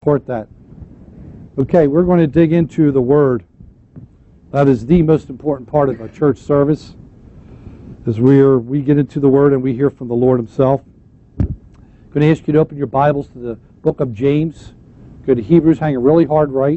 Support that. Okay, we're going to dig into the Word. That is the most important part of a church service, as we get into the Word and we hear from the Lord Himself. I'm going to ask you to open your Bibles to the book of James. Go to Hebrews, hang a really hard right.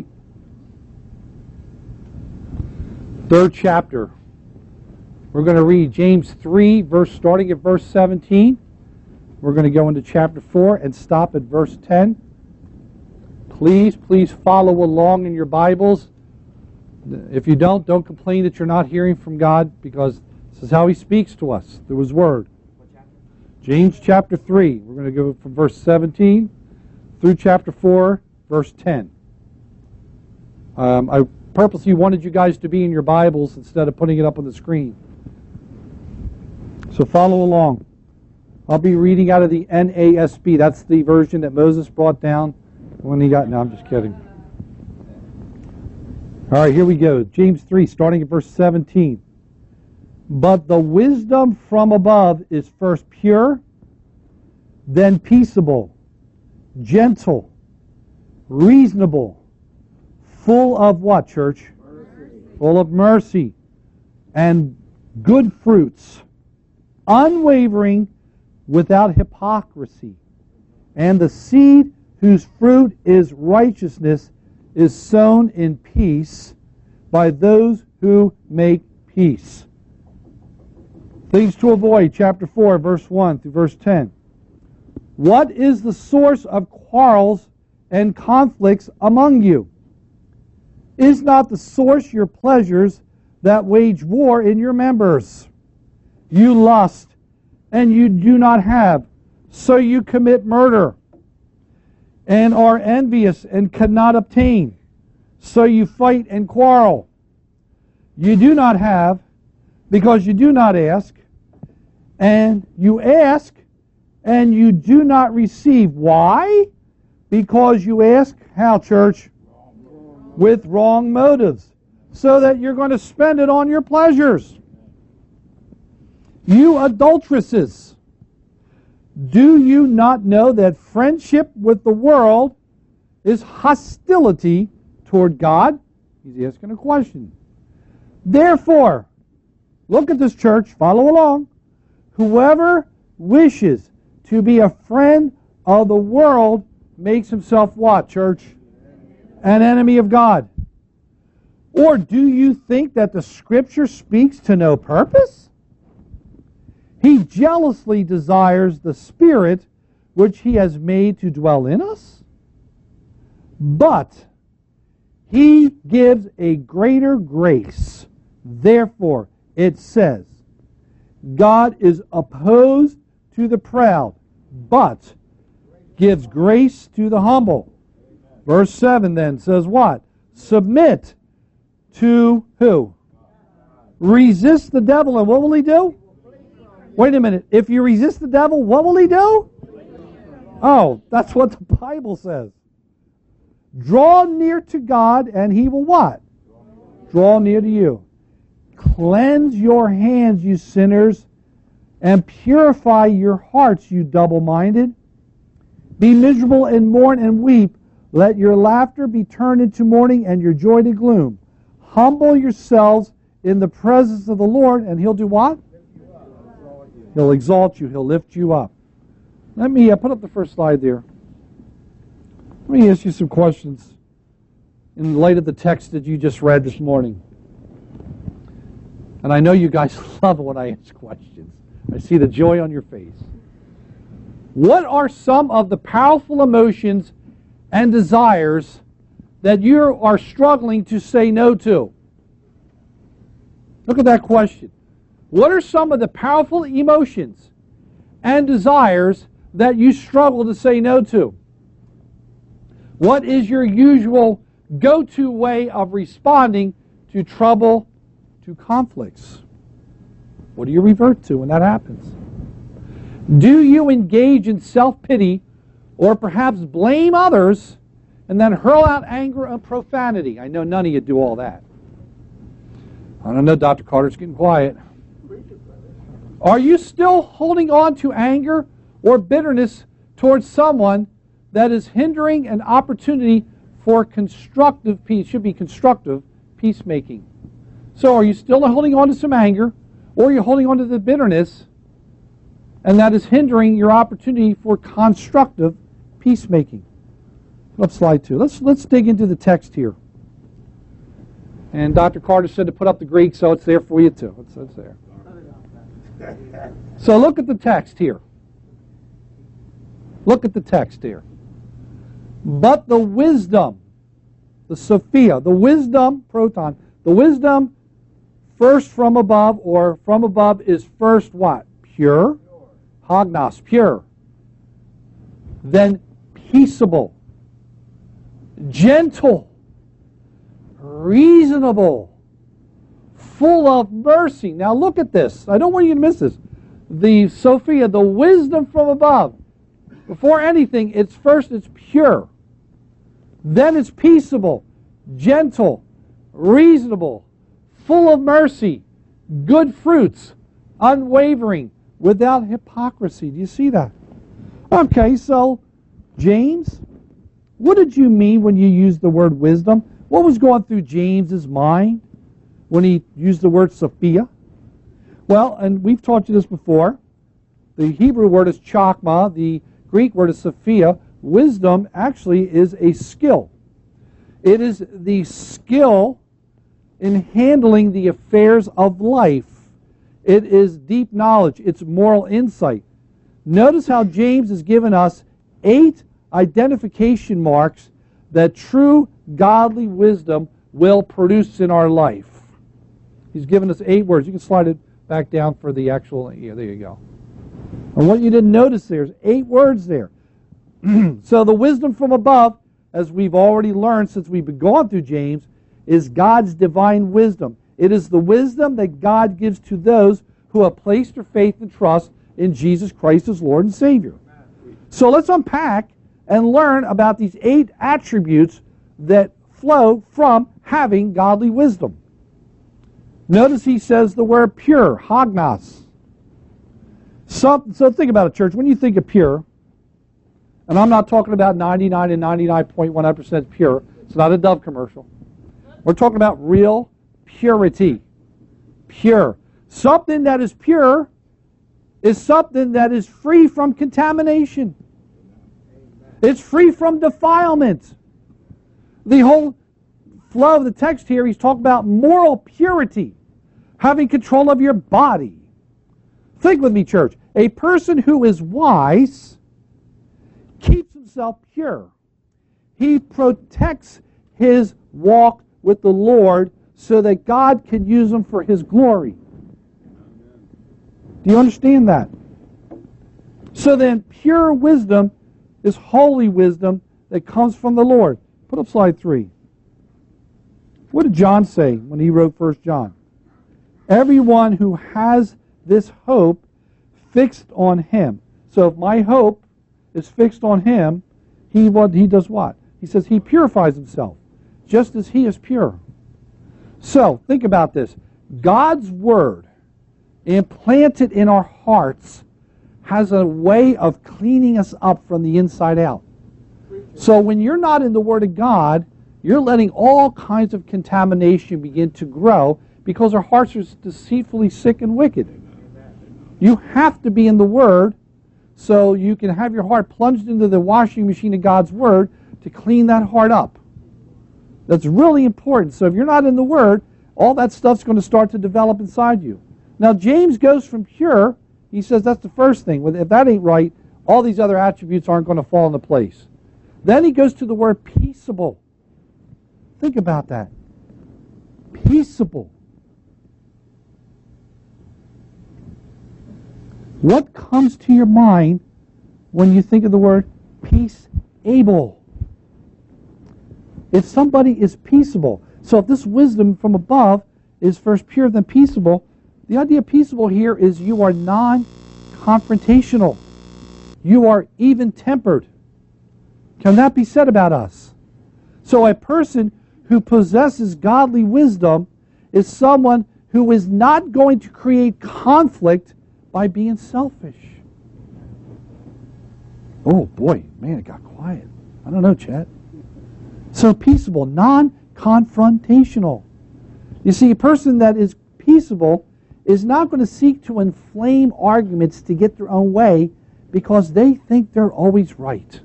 3rd chapter. We're going to read James 3, starting at verse 17. We're going to go into chapter 4 and stop at verse 10. Please follow along in your Bibles. If you don't complain that you're not hearing from God, because this is how He speaks to us through His Word. James chapter 3. We're going to go from verse 17 through chapter 4, verse 10. I purposely wanted you guys to be in your Bibles instead of putting it up on the screen. So follow along. I'll be reading out of the NASB. That's the version that Moses brought down when he got... No, I'm just kidding. All right, here we go. James 3, starting at verse 17. But the wisdom from above is first pure, then peaceable, gentle, reasonable, full of what, church? Mercy. Full of mercy and good fruits, unwavering, without hypocrisy. And the seed whose fruit is righteousness is sown in peace by those who make peace. Things to avoid, chapter 4, verse 1 through verse 10. What is the source of quarrels and conflicts among you? Is not the source your pleasures that wage war in your members? You lust, and you do not have, so you commit murder, and are envious and cannot obtain, so you fight and quarrel. You do not have, because you do not ask, and you ask, and you do not receive. Why? Because you ask, how, church? With wrong motives, so that you're going to spend it on your pleasures. You adulteresses, do you not know that friendship with the world is hostility toward God? He's asking a question. Therefore, look at this, church, follow along. Whoever wishes to be a friend of the world makes himself what, church? An enemy of God. Or do you think that the Scripture speaks to no purpose? He jealously desires the Spirit which He has made to dwell in us. But He gives a greater grace. Therefore, it says, God is opposed to the proud, but gives grace to the humble. Verse 7 then says what? Submit to who? Resist the devil, and what will he do? Wait a minute. If you resist the devil, what will he do? Oh, that's what the Bible says. Draw near to God, and He will what? Draw near to you. Cleanse your hands, you sinners, and purify your hearts, you double-minded. Be miserable and mourn and weep. Let your laughter be turned into mourning and your joy to gloom. Humble yourselves in the presence of the Lord, and He'll do what? He'll exalt you. He'll lift you up. Let me put up the first slide there. Let me ask you some questions in light of the text that you just read this morning. And I know you guys love it when I ask questions. I see the joy on your face. What are some of the powerful emotions and desires that you are struggling to say no to? Look at that question. What are some of the powerful emotions and desires that you struggle to say no to? What is your usual go-to way of responding to trouble, to conflicts? What do you revert to when that happens? Do you engage in self-pity or perhaps blame others and then hurl out anger and profanity? I know none of you do all that. I don't know, Dr. Carter's getting quiet. Are you still holding on to anger or bitterness towards someone that is hindering an opportunity for constructive peace. Should be constructive peacemaking. So are you still holding on to some anger, or are you holding on to the bitterness, and that is hindering your opportunity for constructive peacemaking? Put up slide 2. Let's dig into the text here. And Dr. Carter said to put up the Greek, so it's there for you too. It's there. So look at the text here. Look at the text here. But the wisdom, the Sophia, the wisdom, proton, the wisdom first from above, or from above, is first what? Pure. Hagnos, pure. Then peaceable, gentle, reasonable, full of mercy. Now look at this. I don't want you to miss this. The Sophia, the wisdom from above. Before anything, it's pure. Then it's peaceable, gentle, reasonable, full of mercy, good fruits, unwavering, without hypocrisy. Do you see that? Okay, so James, what did you mean when you used the word wisdom? What was going through James's mind when he used the word Sophia? Well, and we've taught you this before. The Hebrew word is chokmah. The Greek word is Sophia. Wisdom actually is a skill. It is the skill in handling the affairs of life. It is deep knowledge. It's moral insight. Notice how James has given us 8 identification marks that true godly wisdom will produce in our life. He's given us 8 words. You can slide it back down for the actual, yeah, there you go. And what you didn't notice, there's 8 words there. So the wisdom from above, as we've already learned since we've been going through James, is God's divine wisdom. It is the wisdom that God gives to those who have placed their faith and trust in Jesus Christ as Lord and Savior. So let's unpack and learn about these 8 attributes that flow from having godly wisdom. Notice he says the word pure, hagnos. So think about it, church. When you think of pure, and I'm not talking about 99 and 99.19% pure. It's not a Dove commercial. We're talking about real purity. Pure. Something that is pure is something that is free from contamination. It's free from defilement. The whole flow of the text here, he's talking about moral purity, having control of your body. Think with me, church. A person who is wise keeps himself pure. He protects his walk with the Lord so that God can use him for His glory. Do you understand that? So then, pure wisdom is holy wisdom that comes from the Lord. Put up slide 3. What did John say when he wrote 1 John? Everyone who has this hope fixed on Him. So if my hope is fixed on Him, he does what? He says he purifies himself, just as He is pure. So, think about this. God's Word, implanted in our hearts, has a way of cleaning us up from the inside out. So when you're not in the Word of God, you're letting all kinds of contamination begin to grow because our hearts are deceitfully sick and wicked. You have to be in the Word so you can have your heart plunged into the washing machine of God's Word to clean that heart up. That's really important. So if you're not in the Word, all that stuff's going to start to develop inside you. Now James goes from pure, he says that's the first thing. If that ain't right, all these other attributes aren't going to fall into place. Then he goes to the word peaceable. Think about that. Peaceable. What comes to your mind when you think of the word peaceable? If somebody is peaceable, so if this wisdom from above is first pure, then peaceable, the idea of peaceable here is you are non-confrontational. You are even-tempered. Can that be said about us? So a person who possesses godly wisdom is someone who is not going to create conflict by being selfish. Oh boy, man, it got quiet. I don't know, Chet. So peaceable, non-confrontational. You see, a person that is peaceable is not going to seek to inflame arguments to get their own way because they think they're always right.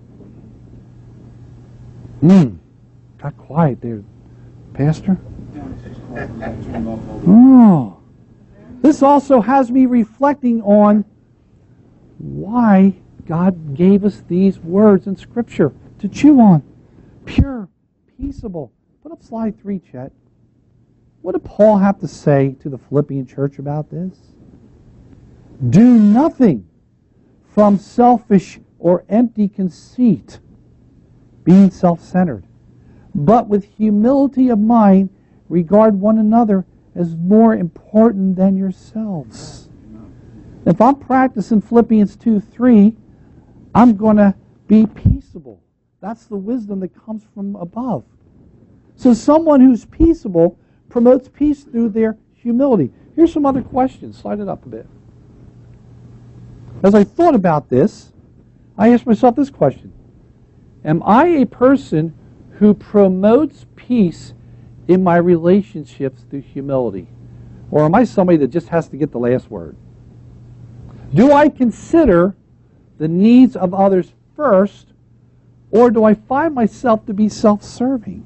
Got quiet there, Pastor. Oh. This also has me reflecting on why God gave us these words in Scripture to chew on. Pure, peaceable. Put up slide 3, Chet. What did Paul have to say to the Philippian church about this? Do nothing from selfish or empty conceit, being self-centered, but with humility of mind regard one another as more important than yourselves. If I'm practicing Philippians 2:3, I'm going to be peaceable. That's the wisdom that comes from above. So someone who's peaceable promotes peace through their humility. Here's some other questions. Slide it up a bit. As I thought about this, I asked myself this question. Am I a person who promotes peace in my relationships through humility? Or am I somebody that just has to get the last word? Do I consider the needs of others first, or do I find myself to be self-serving?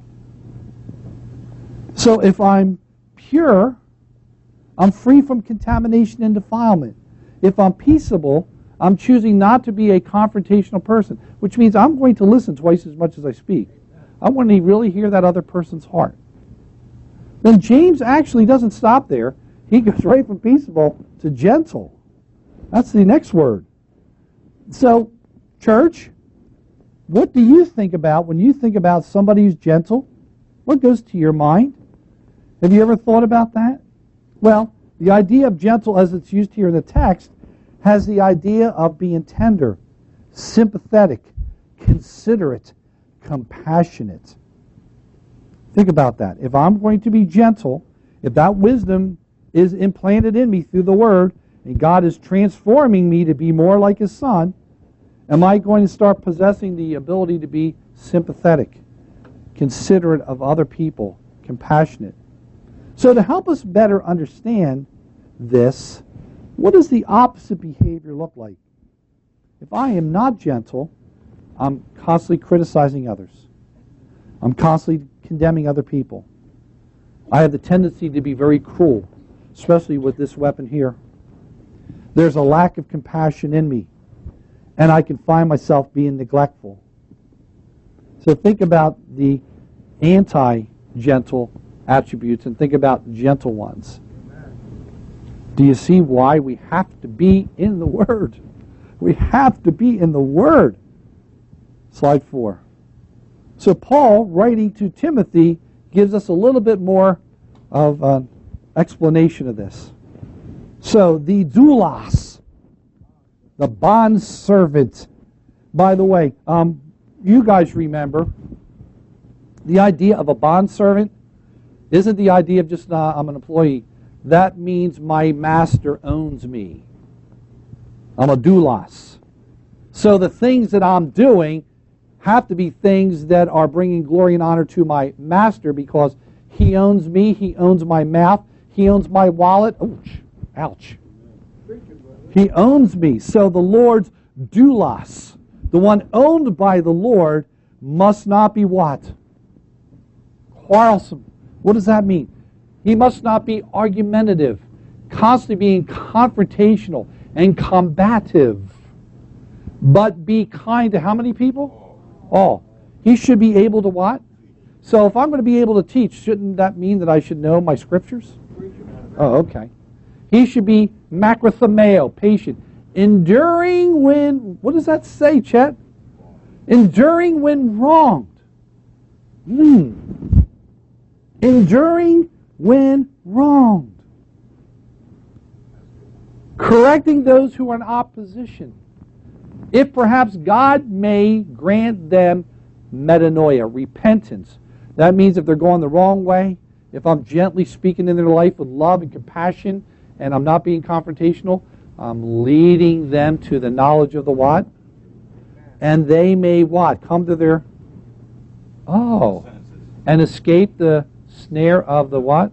So if I'm pure, I'm free from contamination and defilement. If I'm peaceable, I'm choosing not to be a confrontational person, which means I'm going to listen twice as much as I speak. I want to really hear that other person's heart. Then James actually doesn't stop there. He goes right from peaceable to gentle. That's the next word. So, church, what do you think about when you think about somebody who's gentle? What goes to your mind? Have you ever thought about that? Well, the idea of gentle as it's used here in the text has the idea of being tender, sympathetic, considerate, compassionate. Think about that. If I'm going to be gentle, if that wisdom is implanted in me through the Word, and God is transforming me to be more like His Son, am I going to start possessing the ability to be sympathetic, considerate of other people, compassionate? So to help us better understand this, what does the opposite behavior look like? If I am not gentle, I'm constantly criticizing others. I'm constantly condemning other people. I have the tendency to be very cruel, especially with this weapon here. There's a lack of compassion in me, and I can find myself being neglectful. So think about the anti-gentle attributes and think about gentle ones. Do you see why we have to be in the Word? We have to be in the Word. Slide 4. So Paul, writing to Timothy, gives us a little bit more of an explanation of this. So the doulos, the bondservant. By the way, you guys remember the idea of a bondservant isn't the idea of just I'm an employee. That means my master owns me. I'm a doulos. So the things that I'm doing have to be things that are bringing glory and honor to my master because he owns me, he owns my mouth, he owns my wallet. Ouch. Ouch. He owns me. So the Lord's doulos, the one owned by the Lord, must not be what? Quarrelsome. What does that mean? He must not be argumentative, constantly being confrontational and combative, but be kind to how many people? All. He should be able to what? So if I'm going to be able to teach, shouldn't that mean that I should know my scriptures? Oh, okay. He should be macrothumeo, patient, enduring when, what does that say, Chet? Enduring when wronged. Enduring when wronged. Correcting those who are in opposition. If perhaps God may grant them metanoia, repentance. That means if they're going the wrong way, if I'm gently speaking in their life with love and compassion, and I'm not being confrontational, I'm leading them to the knowledge of the what? and they may what? Come to their... Oh. And escape the snare of the what?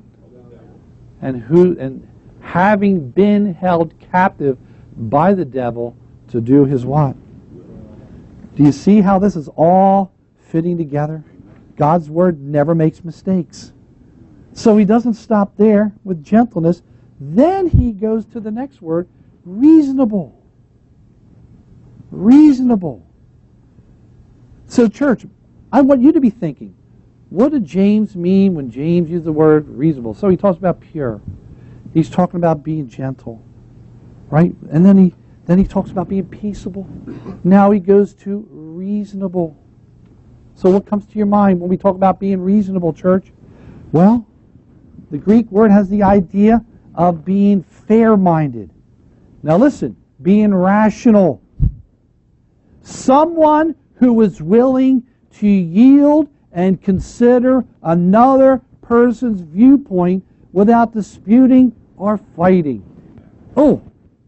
And having been held captive by the devil to do his what? Do you see how this is all fitting together? God's word never makes mistakes. So he doesn't stop there with gentleness. Then he goes to the next word, reasonable. Reasonable. So church, I want you to be thinking, what did James mean when James used the word reasonable? So he talks about pure. He's talking about being gentle, right? And then he talks about being peaceable. Now he goes to reasonable. So what comes to your mind when we talk about being reasonable, church? Well, the Greek word has the idea of being fair-minded. Now listen, being rational. Someone who is willing to yield and consider another person's viewpoint without disputing or fighting. Oh,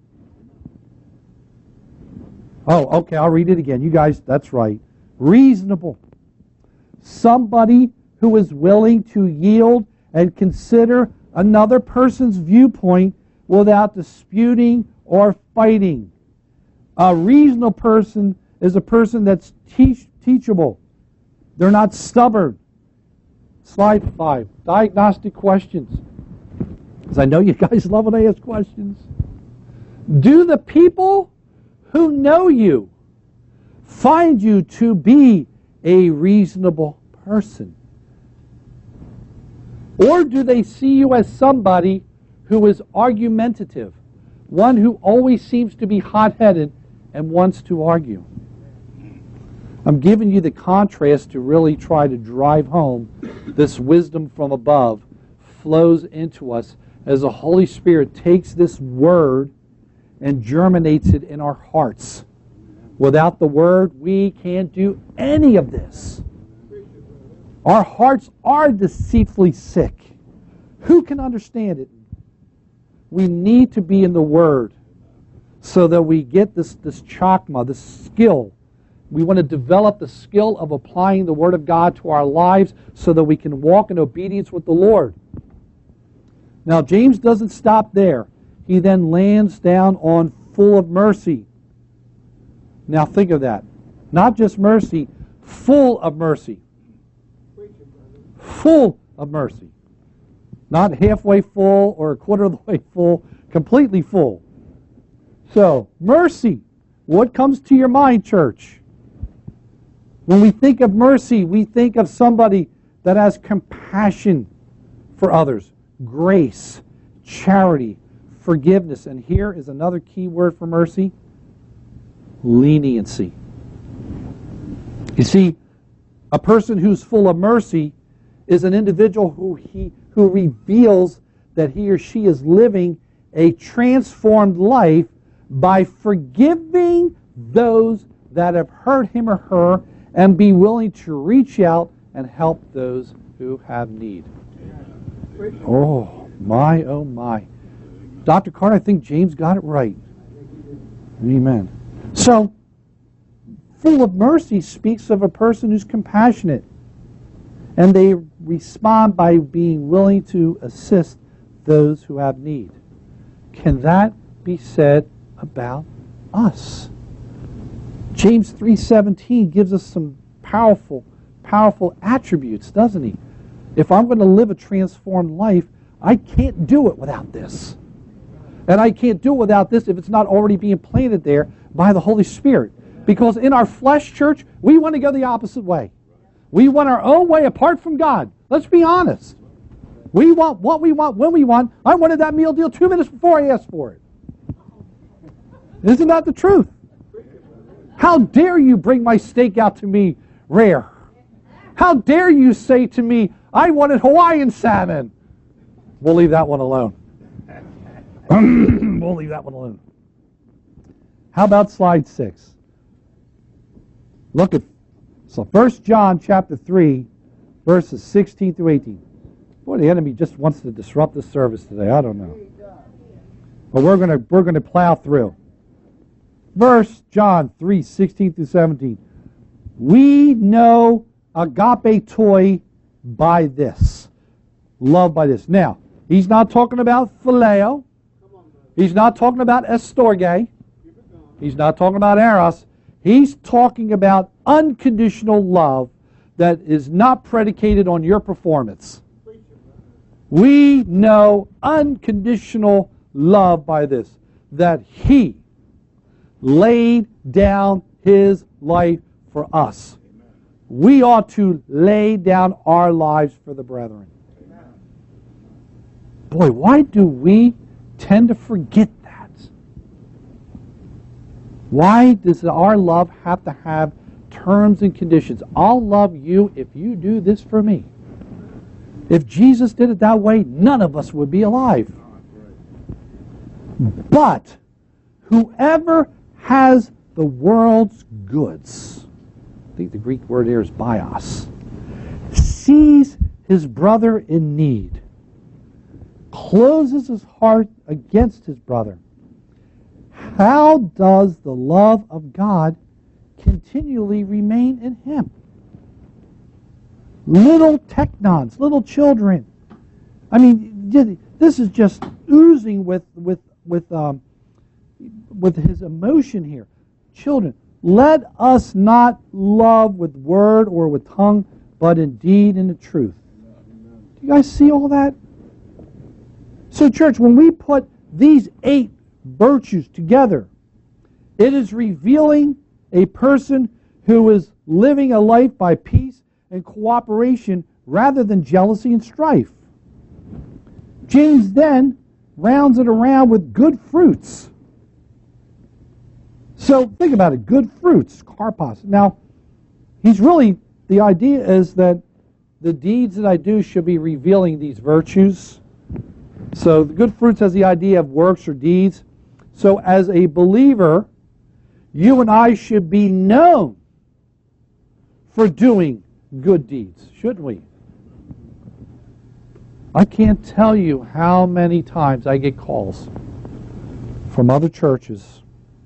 okay, I'll read it again. You guys, that's right. Reasonable. Somebody who is willing to yield and consider another person's viewpoint without disputing or fighting. A reasonable person is a person that's teachable. They're not stubborn. Slide 5. Diagnostic questions. Because I know you guys love when I ask questions. Do the people who know you find you to be a reasonable person? Or do they see you as somebody who is argumentative, one who always seems to be hot-headed and wants to argue? I'm giving you the contrast to really try to drive home this wisdom from above flows into us as the Holy Spirit takes this word and germinates it in our hearts. Without the word, we can't do any of this. Our hearts are deceitfully sick. Who can understand it? We need to be in the word so that we get this chakma, this skill. We want to develop the skill of applying the Word of God to our lives so that we can walk in obedience with the Lord. Now, James doesn't stop there. He then lands down on full of mercy. Now, think of that. Not just mercy, full of mercy. Full of mercy. Not halfway full or a quarter of the way full, completely full. So, mercy. What comes to your mind, church? When we think of mercy, we think of somebody that has compassion for others, grace, charity, forgiveness. And here is another key word for mercy, leniency. You see, a person who's full of mercy is an individual who reveals that he or she is living a transformed life by forgiving those that have hurt him or her and be willing to reach out and help those who have need. Oh, my, oh, my. Dr. Carter, I think James got it right. Amen. So, full of mercy speaks of a person who's compassionate. And they respond by being willing to assist those who have need. Can that be said about us? James 3:17 gives us some powerful attributes, doesn't he? If I'm going to live a transformed life, I can't do it without this. And I can't do it without this if it's not already being planted there by the Holy Spirit. Because in our flesh, church, we want to go the opposite way. We want our own way apart from God. Let's be honest. We want what we want when we want. I wanted that meal deal 2 minutes before I asked for it. Isn't that the truth? How dare you bring my steak out to me rare? How dare you say to me, I wanted Hawaiian salmon? We'll leave that one alone. We'll leave that one alone. How about slide 6? Look at 1 John chapter 3, verses 16 through 18. Boy, the enemy just wants to disrupt the service today. I don't know. But we're going to plow through. verse, John 3:16 through 17. We know agape toi by this. Love by this. Now, he's not talking about phileo. He's not talking about estorge. He's not talking about eros. He's talking about unconditional love that is not predicated on your performance. We know unconditional love by this, that He laid down His life for us. We ought to lay down our lives for the brethren. Boy, why do we tend to forget that? Why does our love have to have terms and conditions? I'll love you if you do this for me. If Jesus did it that way, none of us would be alive. But whoever has the world's goods, I think the Greek word here is bios, sees his brother in need, closes his heart against his brother, how does the love of God continually remain in him? Little teknons, little children. I mean, this is just oozing with his emotion here. Children, let us not love with word or with tongue, but in deed and in truth. Do you guys see all that? So, church, when we put these 8 virtues together, it is revealing a person who is living a life by peace and cooperation rather than jealousy and strife. James then rounds it around with good fruits. So think about it, good fruits, karpos. Now, the idea is that the deeds that I do should be revealing these virtues. So the good fruits has the idea of works or deeds. So as a believer, you and I should be known for doing good deeds, shouldn't we? I can't tell you how many times I get calls from other churches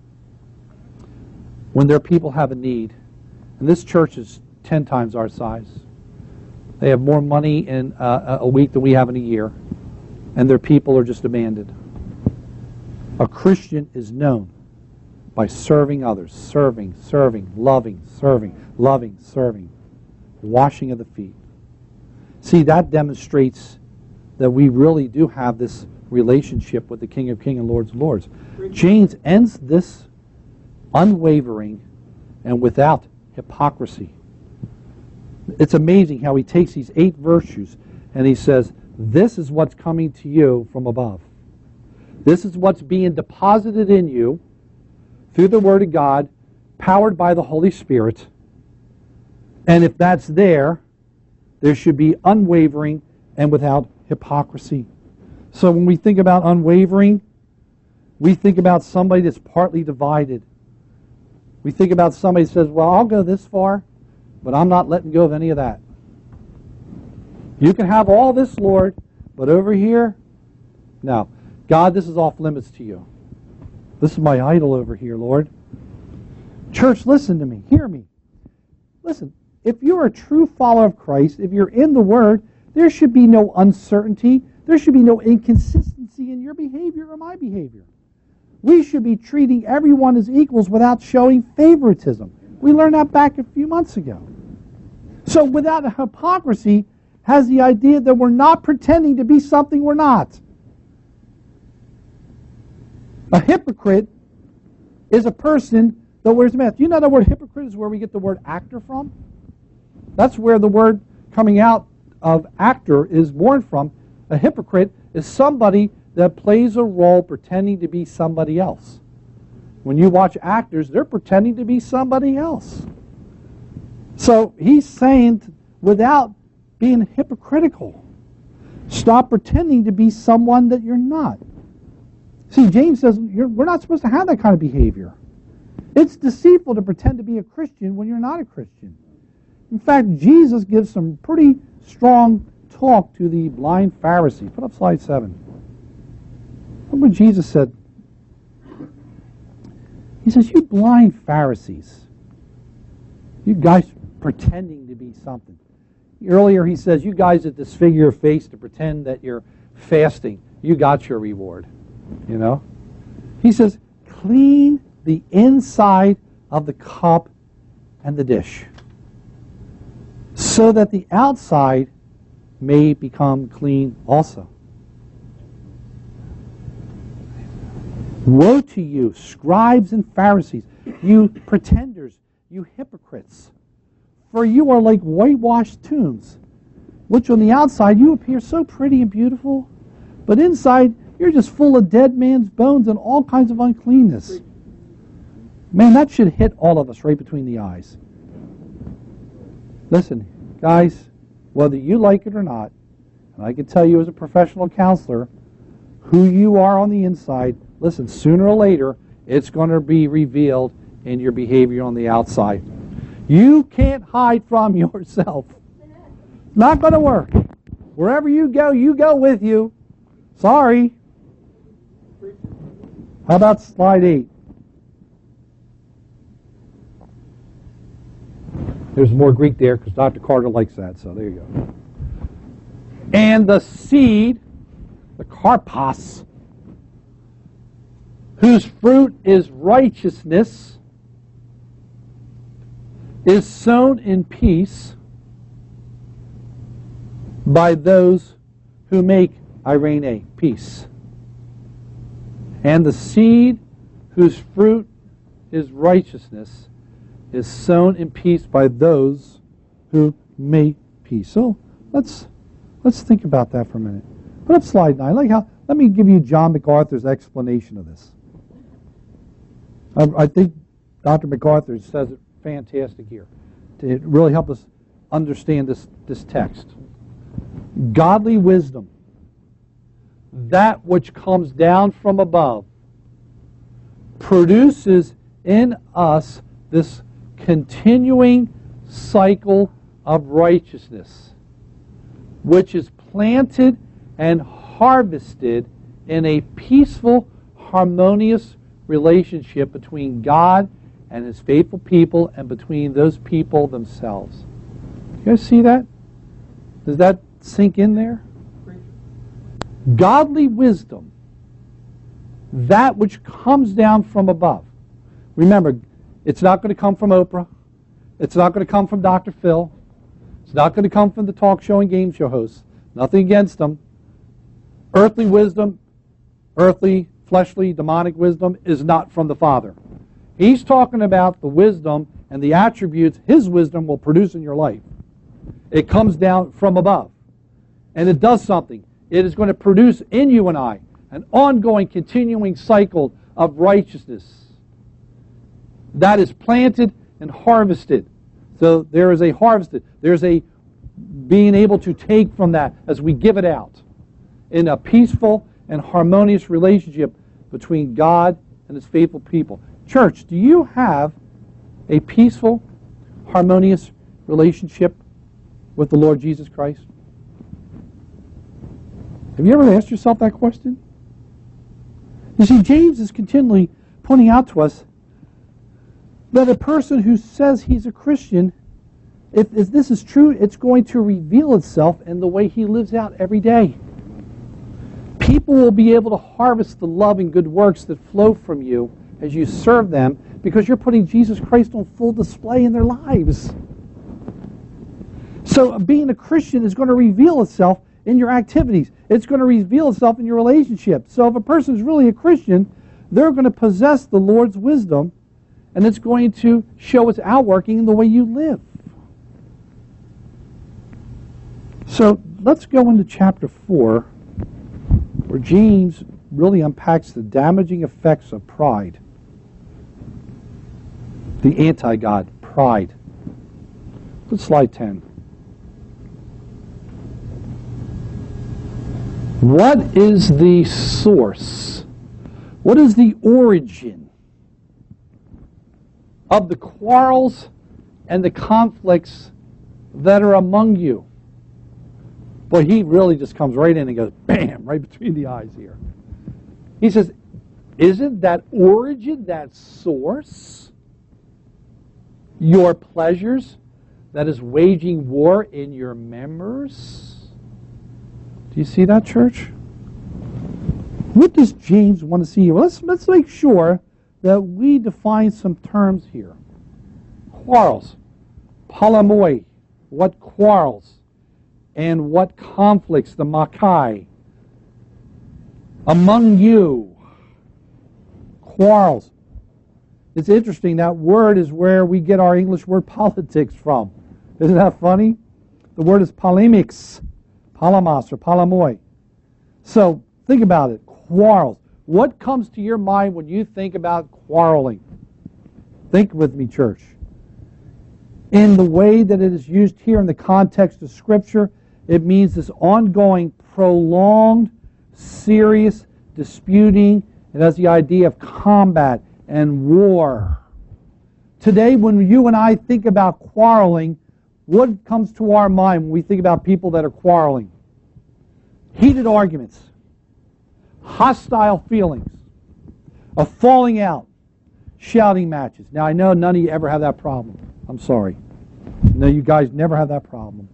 when their people have a need. And this church is 10 times our size. They have more money in a week than we have in a year. And their people are just abandoned. A Christian is known by serving others, serving, loving, serving, washing of the feet. See, that demonstrates that we really do have this relationship with the King of Kings and Lord of Lords. James ends this unwavering and without hypocrisy. It's amazing how he takes these 8 virtues and he says, this is what's coming to you from above. This is what's being deposited in you through the Word of God, powered by the Holy Spirit. And if that's there should be unwavering and without hypocrisy. So when we think about unwavering, we think about somebody that's partly divided. We think about somebody that says, well, I'll go this far, but I'm not letting go of any of that. You can have all this, Lord, but over here, no. God, this is off limits to you. This is my idol over here, Lord. Church, listen to me. Hear me. Listen, if you're a true follower of Christ, if you're in the Word, there should be no uncertainty. There should be no inconsistency in your behavior or my behavior. We should be treating everyone as equals without showing favoritism. We learned that back a few months ago. So without a hypocrisy has the idea that we're not pretending to be something we're not. A hypocrite is a person that wears a mask. Do you know the word hypocrite is where we get the word actor from? That's where the word coming out of actor is born from. A hypocrite is somebody that plays a role pretending to be somebody else. When you watch actors, they're pretending to be somebody else. So he's saying, without being hypocritical, stop pretending to be someone that you're not. See, James says we're not supposed to have that kind of behavior. It's deceitful to pretend to be a Christian when you're not a Christian. In fact, Jesus gives some pretty strong talk to the blind Pharisee. Put up slide 7. Look what Jesus said. He says, you blind Pharisees, you guys pretending to be something. Earlier he says, you guys that disfigure your face to pretend that you're fasting, you got your reward. You know? He says, clean the inside of the cup and the dish, so that the outside may become clean also. Woe to you, scribes and Pharisees, you pretenders, you hypocrites! For you are like whitewashed tombs, which on the outside you appear so pretty and beautiful, but inside you're just full of dead man's bones and all kinds of uncleanness. Man, that should hit all of us right between the eyes. Listen, guys, whether you like it or not, and I can tell you as a professional counselor, who you are on the inside, listen, sooner or later, it's going to be revealed in your behavior on the outside. You can't hide from yourself. Not going to work. Wherever you go with you. Sorry. How about slide 8? There's more Greek there because Dr. Carter likes that, so there you go. And the seed, the karpos, whose fruit is righteousness, is sown in peace by those who make irene, peace. And the seed whose fruit is righteousness is sown in peace by those who make peace. So let's think about that for a minute. Put up slide 9. Let me give you John MacArthur's explanation of this. I think Dr. MacArthur says it fantastic here to really help us understand this text. Godly wisdom, that which comes down from above, produces in us this continuing cycle of righteousness, which is planted and harvested in a peaceful, harmonious relationship between God and His faithful people and between those people themselves. You guys see that? Does that sink in there? Godly wisdom, that which comes down from above. Remember, it's not going to come from Oprah. It's not going to come from Dr. Phil. It's not going to come from the talk show and game show hosts. Nothing against them. Earthly wisdom, earthly, fleshly, demonic wisdom is not from the Father. He's talking about the wisdom and the attributes His wisdom will produce in your life. It comes down from above. And it does something. It is going to produce in you and I an ongoing, continuing cycle of righteousness that is planted and harvested. So there is a harvested. There's a being able to take from that as we give it out in a peaceful and harmonious relationship between God and His faithful people. Church, do you have a peaceful, harmonious relationship with the Lord Jesus Christ? Have you ever asked yourself that question? You see, James is continually pointing out to us that a person who says he's a Christian, if this is true, it's going to reveal itself in the way he lives out every day. People will be able to harvest the love and good works that flow from you as you serve them because you're putting Jesus Christ on full display in their lives. So being a Christian is going to reveal itself in your activities. It's going to reveal itself in your relationship. So if a person is really a Christian, they're going to possess the Lord's wisdom, and it's going to show its outworking in the way you live. So let's go into chapter 4, where James really unpacks the damaging effects of pride. The anti-God, pride. Put slide 10. What is the source? What is the origin of the quarrels and the conflicts that are among you? Boy, he really just comes right in and goes, bam, right between the eyes here. He says, Isn't that origin, that source, your pleasures that is waging war in your members? Do you see that, church? What does James want to see here? Well, let's make sure that we define some terms here. Quarrels. Palamoi. What quarrels? And what conflicts? The makai. Among you. Quarrels. It's interesting, that word is where we get our English word politics from. Isn't that funny? The word is polemics, palamos or palamoi. So think about it, quarrels. What comes to your mind when you think about quarreling? Think with me, church. In the way that it is used here in the context of Scripture, it means this ongoing, prolonged, serious disputing. It has the idea of combat and war. Today, when you and I think about quarreling, what comes to our mind when we think about people that are quarreling? Heated arguments, hostile feelings, a falling out, shouting matches. Now, I know none of you ever have that problem. I'm sorry. No, you guys never have that problem.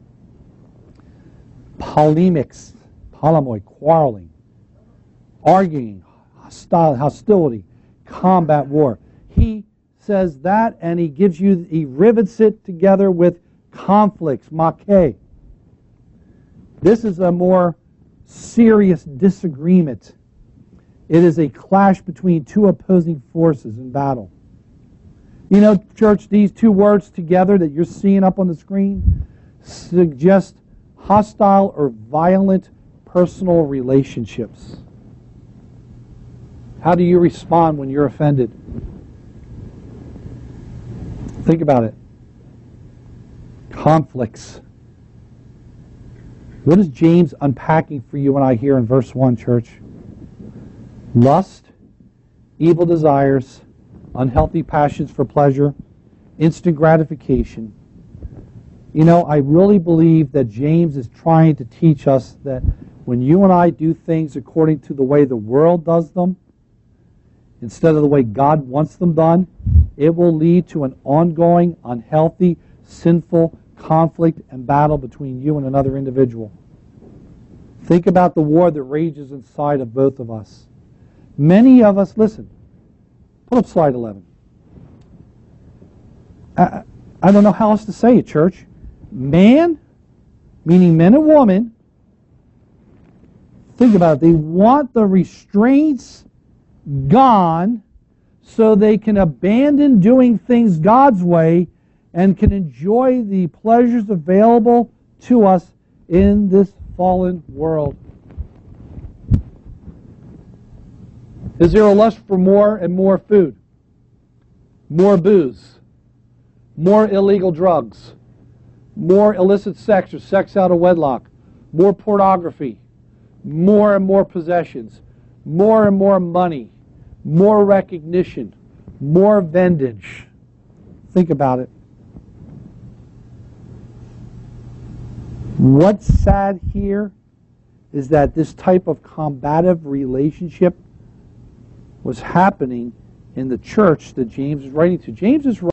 Polemics, palamoi, quarreling, arguing, hostility, combat, war. He says that, and he gives you, he rivets it together with conflicts, mache. This is a more serious disagreement. It is a clash between two opposing forces in battle. You know, church, these two words together that you're seeing up on the screen suggest hostile or violent personal relationships. How do you respond when you're offended? Think about it. Conflicts. What is James unpacking for you and I here in verse 1, church? Lust, evil desires, unhealthy passions for pleasure, instant gratification. You know, I really believe that James is trying to teach us that when you and I do things according to the way the world does them, instead of the way God wants them done, it will lead to an ongoing, unhealthy, sinful conflict and battle between you and another individual. Think about the war that rages inside of both of us. Many of us, listen, pull up slide 11. I don't know how else to say it, church. Man, meaning men and women, think about it. They want the restraints gone so they can abandon doing things God's way and can enjoy the pleasures available to us in this fallen world. Is there a lust for more and more food, more booze, more illegal drugs, more illicit sex or sex out of wedlock, more pornography, more and more possessions, more and more money, more recognition, more vendage? Think about it. What's sad here is that this type of combative relationship was happening in the church that James is writing to. James is